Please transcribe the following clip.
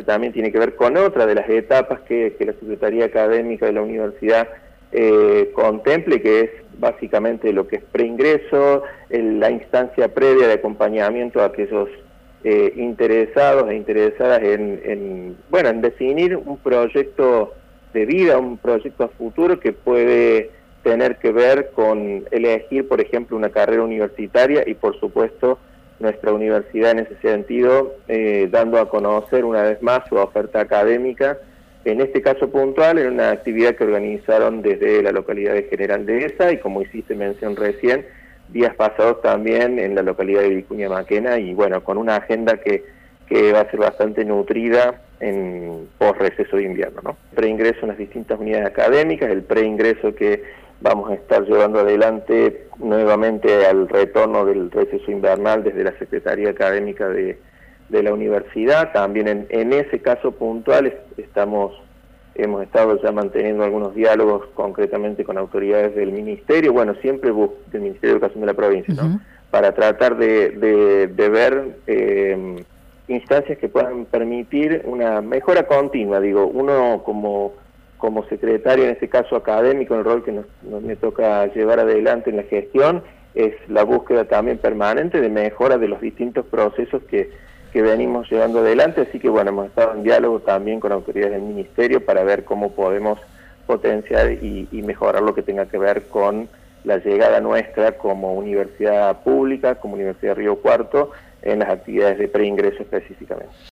también tiene que ver con otra de las etapas que la Secretaría Académica de la Universidad contemple, que es básicamente lo que es preingreso, la instancia previa de acompañamiento a aquellos interesados e interesadas en definir un proyecto de vida, un proyecto a futuro que puede tener que ver con elegir, por ejemplo, una carrera universitaria y, por supuesto, nuestra universidad en ese sentido, dando a conocer una vez más su oferta académica, en este caso puntual, en una actividad que organizaron desde la localidad de General Dehesa y, como hiciste mención recién, días pasados también en la localidad de Vicuña Maquena, y bueno, con una agenda que va a ser bastante nutrida en post-receso de invierno, ¿no? Preingreso en las distintas unidades académicas, el preingreso que vamos a estar llevando adelante nuevamente al retorno del receso invernal desde la Secretaría Académica de la universidad. También en ese caso puntual hemos estado ya manteniendo algunos diálogos concretamente con autoridades del Ministerio, bueno, siempre del Ministerio de Educación de la provincia, ¿no? Para tratar de ver instancias que puedan permitir una mejora continua. Digo, uno como secretario, en este caso académico, en el rol que me toca llevar adelante en la gestión, es la búsqueda también permanente de mejora de los distintos procesos que venimos llevando adelante, así que bueno, hemos estado en diálogo también con autoridades del Ministerio para ver cómo podemos potenciar y mejorar lo que tenga que ver con la llegada nuestra como universidad pública, como Universidad Río Cuarto, en las actividades de preingreso específicamente.